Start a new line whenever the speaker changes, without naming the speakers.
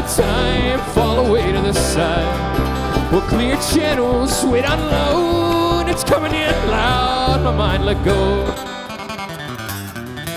time, fall away to the side. We'll clear channels, wait on load. It's coming in loud, my mind let go.